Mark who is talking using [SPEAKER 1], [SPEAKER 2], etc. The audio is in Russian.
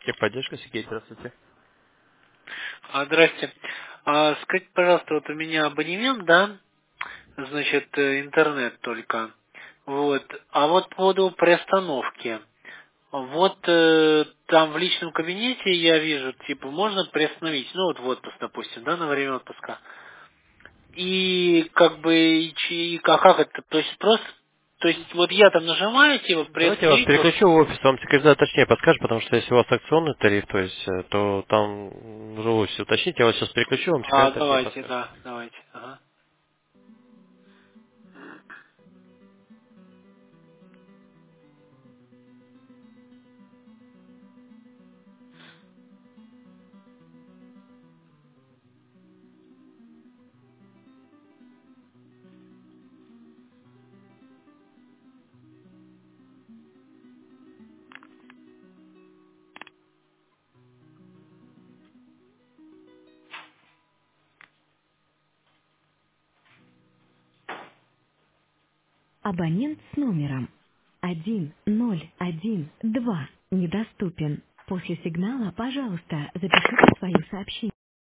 [SPEAKER 1] Техподдержка, Сергей, здравствуйте.
[SPEAKER 2] Здрасте. Скажите, пожалуйста, вот у меня абонемент, да, значит, интернет только. Вот. А вот по поводу приостановки. Вот там в личном кабинете я вижу, типа, можно приостановить, ну вот в отпуск, допустим, да, на время отпуска. И как бы, а как это, то есть просто, то есть вот я там нажимаю, типа,
[SPEAKER 1] Давайте я вас
[SPEAKER 2] приостановить, вот,
[SPEAKER 1] переключу в офис, вам секретарь точнее подскажет, потому что если у вас акционный тариф, то есть, то там уже в офисе уточните, я вас сейчас переключу, вам секретарь точнее
[SPEAKER 2] давайте,
[SPEAKER 1] подскажет.
[SPEAKER 2] да, давайте, ага.
[SPEAKER 3] Абонент с номером 1012 недоступен. После сигнала, пожалуйста, запишите свое сообщение.